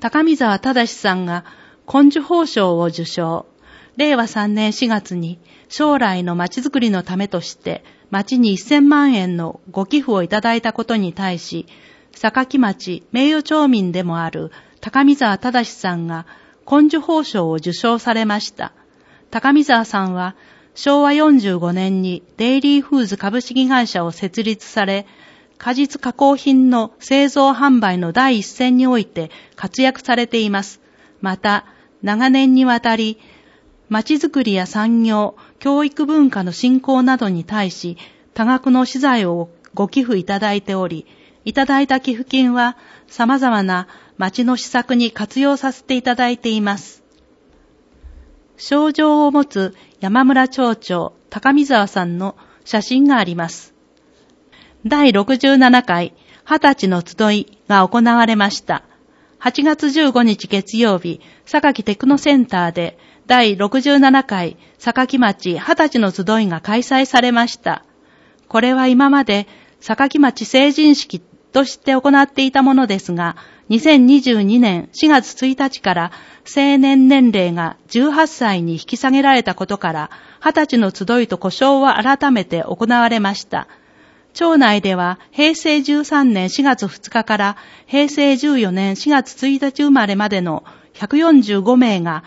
高見沢正さんが紺樹褒章を受章。令和3年4月に将来の町づくりのためとして町に1000万円のご寄付をいただいたことに対し、坂町名誉町民でもある高見沢正さんが紺樹褒章を受章されました。高見沢さんは昭和45年にデイリーフーズ株式会社を設立され、果実加工品の製造販売の第一線において活躍されています。また、長年にわたり、町づくりや産業、教育文化の振興などに対し、多額の資材をご寄付いただいており、いただいた寄付金は様々な町の施策に活用させていただいています。賞状を持つ山村町長、高見沢さんの写真があります。第67回20歳の集いが行われました。8月15日月曜日、榊テクノセンターで第67回榊町20歳の集いが開催されました。これは今まで榊町成人式として行っていたものですが、2022年4月1日から成年年齢が18歳に引き下げられたことから、20歳の集いと呼称は改めて行われました。町内では平成13年4月2日から平成14年4月1日生まれまでの145名が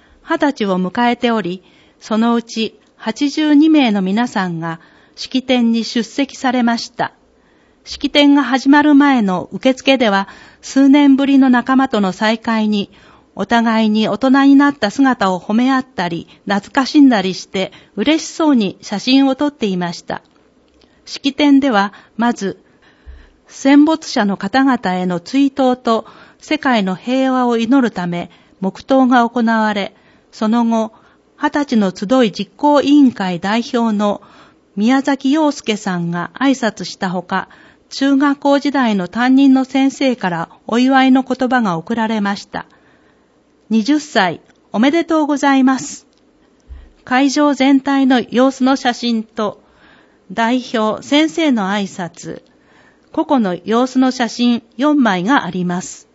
20歳を迎えており、そのうち82名の皆さんが式典に出席されました。式典が始まる前の受付では、数年ぶりの仲間との再会に、お互いに大人になった姿を褒め合ったり、懐かしんだりして嬉しそうに写真を撮っていました。式典では、まず、戦没者の方々への追悼と世界の平和を祈るため、黙祷が行われ、その後、20歳の集い実行委員会代表の宮崎洋介さんが挨拶したほか、中学校時代の担任の先生からお祝いの言葉が贈られました。20歳おめでとうございます。会場全体の様子の写真と、代表先生の挨拶、個々の様子の写真4枚があります。